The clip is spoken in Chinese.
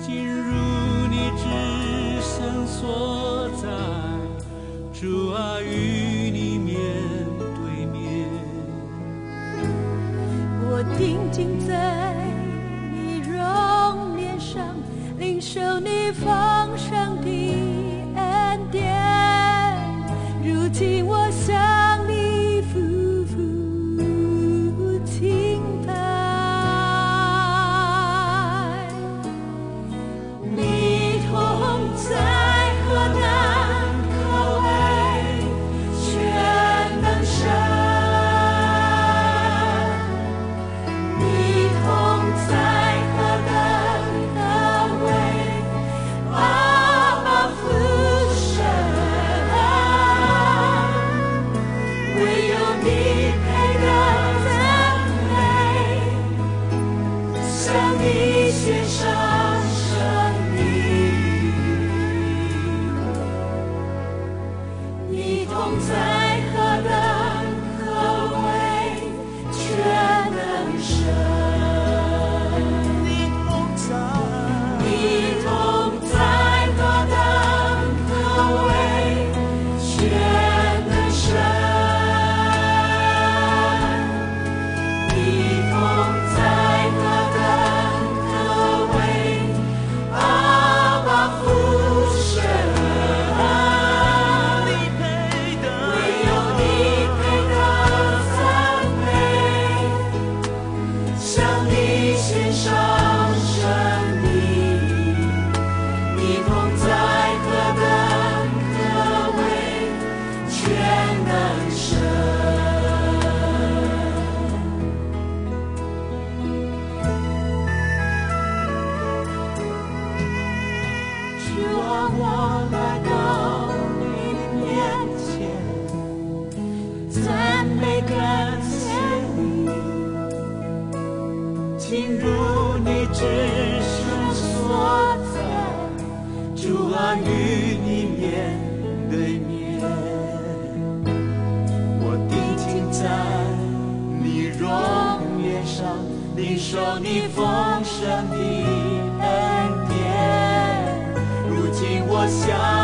进入你至圣所在，主啊，与你面对面。 我定睛在你容面上，领受你丰盛的恩典。如今我向你夫妇敬拜，你同在何难可畏，全能神。你同在何等可畏，阿爸父神，唯有你配得赞美，向你献上生命。你同在何等可畏，全能神。 你同在， 你同在何等可畏，全能神。你同在何等可畏，阿爸父神。 你配得， 唯有你配得赞美，向你献上生命。你同在何等可畏，全能神。主啊，我来到你的面前，赞美感谢你， 进入你至圣所在，主啊，与你面对面。我定睛在你容面上，领受你丰盛的恩典。如今我向